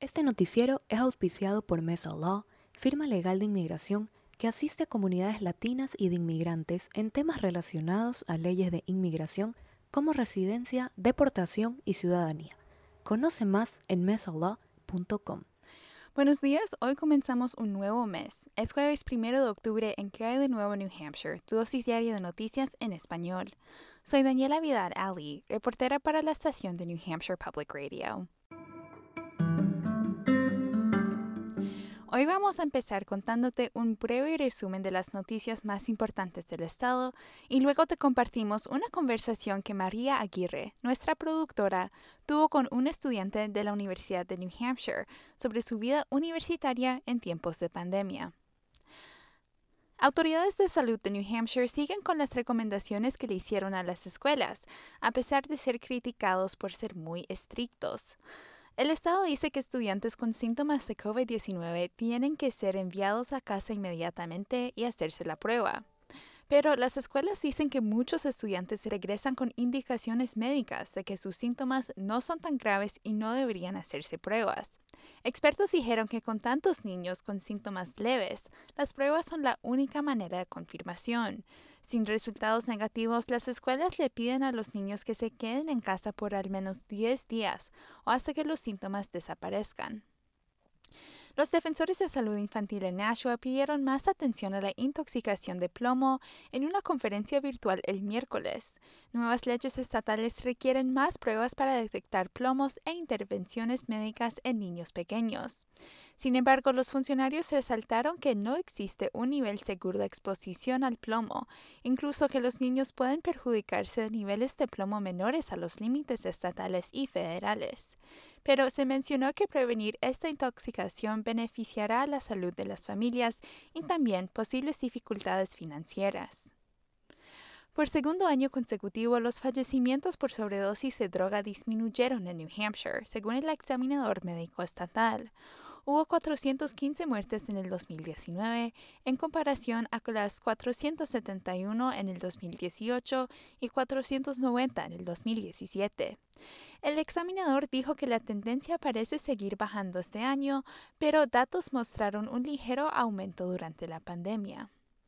Este noticiero es auspiciado por Mesa Law, firma legal de inmigración que asiste a comunidades latinas y de inmigrantes en temas relacionados a leyes de inmigración como residencia, deportación y ciudadanía. Conoce más en mesalaw.com. Buenos días, hoy comenzamos un nuevo mes. Es jueves 1 de octubre en ¿Qué hay de nuevo New Hampshire? Tu dosis diaria de noticias en español. Soy Daniela Vidal Ali, reportera para la estación de New Hampshire Public Radio. Hoy vamos a empezar contándote un breve resumen de las noticias más importantes del estado y luego te compartimos una conversación que María Aguirre, nuestra productora, tuvo con un estudiante de la Universidad de New Hampshire sobre su vida universitaria en tiempos de pandemia. Autoridades de salud de New Hampshire siguen con las recomendaciones que le hicieron a las escuelas, a pesar de ser criticados por ser muy estrictos. El estado dice que estudiantes con síntomas de COVID-19 tienen que ser enviados a casa inmediatamente y hacerse la prueba. Pero las escuelas dicen que muchos estudiantes regresan con indicaciones médicas de que sus síntomas no son tan graves y no deberían hacerse pruebas. Expertos dijeron que con tantos niños con síntomas leves, las pruebas son la única manera de confirmación. Sin resultados negativos, las escuelas le piden a los niños que se queden en casa por al menos 10 días o hasta que los síntomas desaparezcan. Los defensores de salud infantil en Nashua pidieron más atención a la intoxicación de plomo en una conferencia virtual el miércoles. Nuevas leyes estatales requieren más pruebas para detectar plomos e intervenciones médicas en niños pequeños. Sin embargo, los funcionarios resaltaron que no existe un nivel seguro de exposición al plomo, incluso que los niños pueden perjudicarse de niveles de plomo menores a los límites estatales y federales. Pero se mencionó que prevenir esta intoxicación beneficiará a la salud de las familias y también posibles dificultades financieras. Por segundo año consecutivo, los fallecimientos por sobredosis de droga disminuyeron en New Hampshire, según el examinador médico estatal. Hubo 415 muertes en el 2019, en comparación a las 471 en el 2018 y 490 en el 2017. El examinador dijo que la tendencia parece seguir bajando este año, pero datos mostraron un ligero aumento durante la pandemia.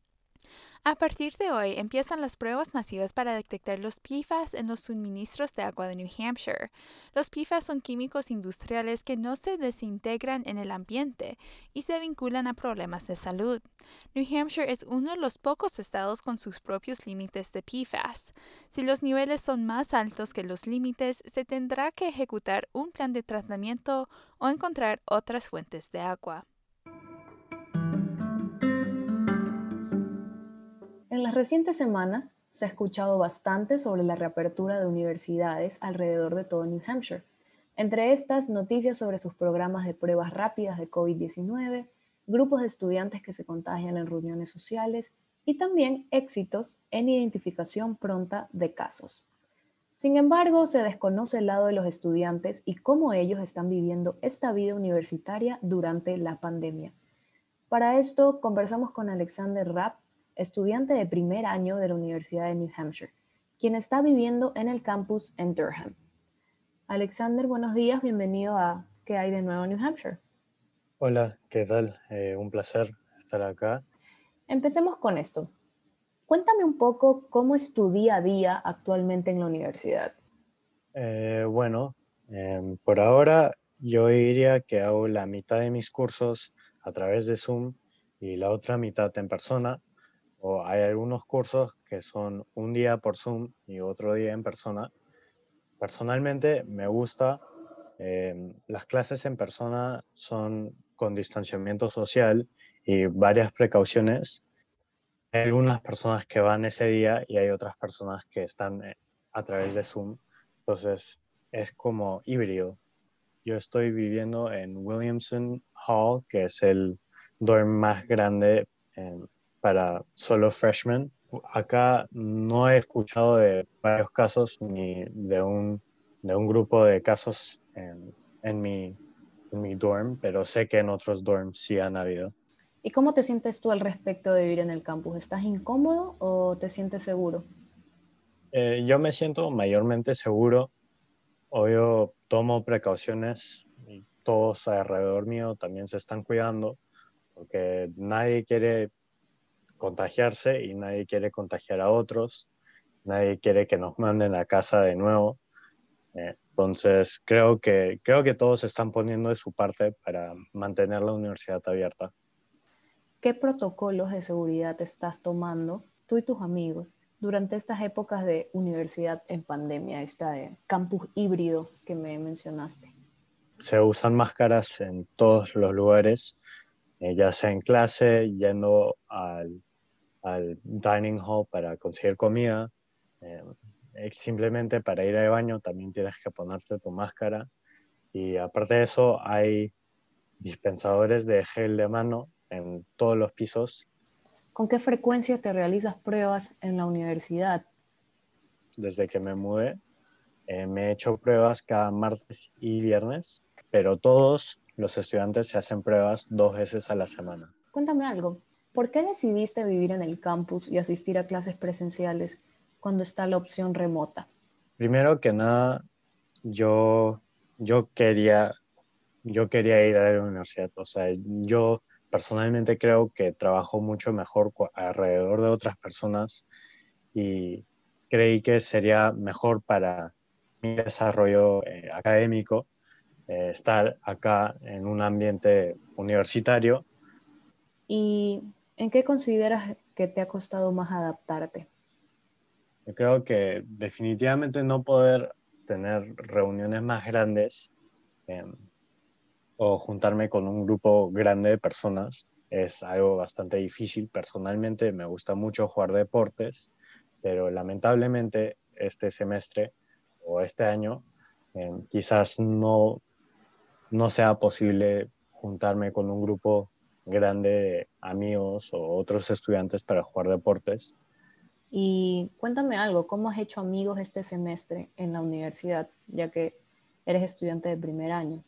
A partir de hoy empiezan las pruebas masivas para detectar los PFAS en los suministros de agua de New Hampshire. Los PFAS son químicos industriales que no se desintegran en el ambiente y se vinculan a problemas de salud. New Hampshire es uno de los pocos estados con sus propios límites de PFAS. Si los niveles son más altos que los límites, se tendrá que ejecutar un plan de tratamiento o encontrar otras fuentes de agua. En las recientes semanas se ha escuchado bastante sobre la reapertura de universidades alrededor de todo New Hampshire. Entre estas, noticias sobre sus programas de pruebas rápidas de COVID-19, grupos de estudiantes que se contagian en reuniones sociales y también éxitos en identificación pronta de casos. Sin embargo, se desconoce el lado de los estudiantes y cómo ellos están viviendo esta vida universitaria durante la pandemia. Para esto, conversamos con Alexander Rapp, estudiante de primer año de la Universidad de New Hampshire, quien está viviendo en el campus en Durham. Alexander, buenos días, bienvenido a ¿Qué hay de nuevo en New Hampshire? Hola, ¿qué tal? Un placer estar acá. Empecemos con esto. Cuéntame un poco cómo es tu día a día actualmente en la universidad. Bueno, por ahora yo diría que hago la mitad de mis cursos a través de Zoom y la otra mitad en persona. O hay algunos cursos que son un día por Zoom y otro día en persona. Personalmente me gusta. Las clases en persona son con distanciamiento social y varias precauciones. Hay algunas personas que van ese día y hay otras personas que están a través de Zoom. Entonces es como híbrido. Yo estoy viviendo en Williamson Hall, que es el dorm más grande para solo freshmen. Acá no he escuchado de varios casos ni de un grupo de casos en mi dorm, pero sé que en otros dorms sí han habido. ¿Y cómo te sientes tú al respecto de vivir en el campus? ¿Estás incómodo o te sientes seguro? Yo me siento mayormente seguro. Obvio, tomo precauciones y todos alrededor mío también se están cuidando, porque nadie quiere contagiarse y nadie quiere contagiar a otros, nadie quiere que nos manden a casa de nuevo. Entonces, creo que todos están poniendo de su parte para mantener la universidad abierta. ¿Qué protocolos de seguridad estás tomando tú y tus amigos durante estas épocas de universidad en pandemia, campus híbrido que me mencionaste? Se usan máscaras en todos los lugares, ya sea en clase, yendo al dining hall para conseguir comida, eh, simplemente para ir al baño también tienes que ponerte tu máscara. Y aparte de eso, hay dispensadores de gel de mano en todos los pisos. ¿Con qué frecuencia te realizas pruebas en la universidad? Desde que me mudé, me he hecho pruebas cada martes y viernes, pero todos los estudiantes se hacen pruebas 2 veces a la semana. Cuéntame algo. ¿Por qué decidiste vivir en el campus y asistir a clases presenciales cuando está la opción remota? Primero que nada, yo, yo quería, yo quería ir a la universidad. O sea, yo personalmente creo que trabajo mucho mejor alrededor de otras personas y creí que sería mejor para mi desarrollo académico estar acá en un ambiente universitario. ¿Y en qué consideras que te ha costado más adaptarte? Yo creo que definitivamente no poder tener reuniones más grandes eh, o juntarme con un grupo grande de personas es algo bastante difícil. Personalmente me gusta mucho jugar deportes, pero lamentablemente este semestre o este año quizás no sea posible juntarme con un grupo grande de amigos o otros estudiantes para jugar deportes. Y cuéntame algo, ¿cómo has hecho amigos este semestre en la universidad, ya que eres estudiante de primer año?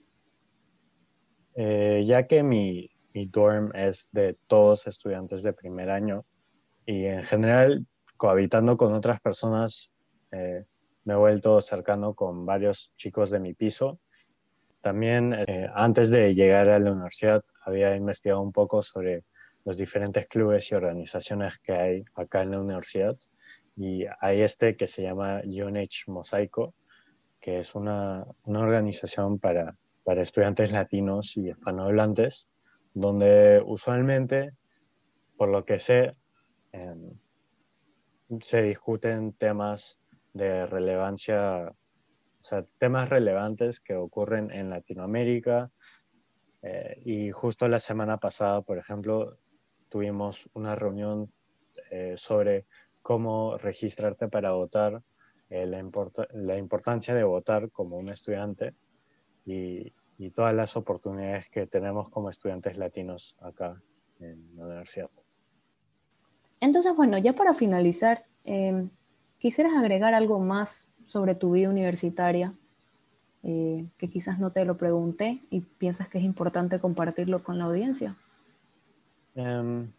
Ya que mi dorm es de todos estudiantes de primer año y en general cohabitando con otras personas, me he vuelto cercano con varios chicos de mi piso. También antes de llegar a la universidad había investigado un poco sobre los diferentes clubes y organizaciones que hay acá en la universidad y hay este que se llama UNH Mosaico, que es una organización para estudiantes latinos y hispanohablantes, donde usualmente, por lo que sé, eh, se discuten temas de relevancia, o sea, temas relevantes que ocurren en Latinoamérica. Y justo la semana pasada, por ejemplo, tuvimos una reunión sobre cómo registrarte para votar, la importancia de votar como un estudiante y todas las oportunidades que tenemos como estudiantes latinos acá en la universidad. Entonces, bueno, ya para finalizar, ¿quisieras agregar algo más sobre tu vida universitaria que quizás no te lo pregunté y piensas que es importante compartirlo con la audiencia? Um,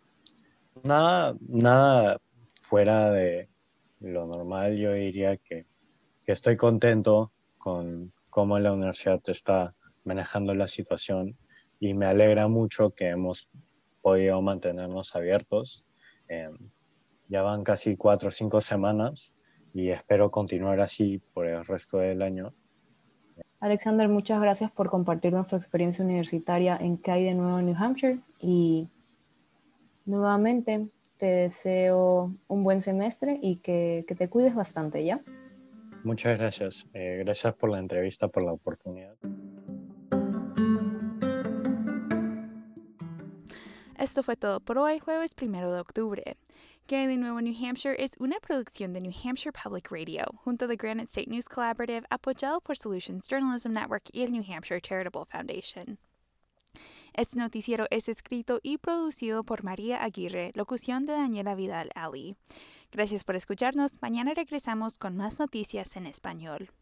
nada fuera de lo normal, yo diría que estoy contento con cómo la universidad está manejando la situación y me alegra mucho que hemos podido mantenernos abiertos. Eh, ya van casi 4 o 5 semanas y espero continuar así por el resto del año. Alexander, muchas gracias por compartirnos tu experiencia universitaria en ¿Qué hay de nuevo en New Hampshire? Y nuevamente te deseo un buen semestre y que te cuides bastante, ¿ya? Muchas gracias. Gracias por la entrevista, por la oportunidad. Esto fue todo por hoy, jueves 1 de octubre. ¿Qué hay de nuevo en New Hampshire? Es una producción de New Hampshire Public Radio, junto de Granite State News Collaborative, apoyado por Solutions Journalism Network y el New Hampshire Charitable Foundation. Este noticiero es escrito y producido por María Aguirre, locución de Daniela Vidal Ali. Gracias por escucharnos. Mañana regresamos con más noticias en español.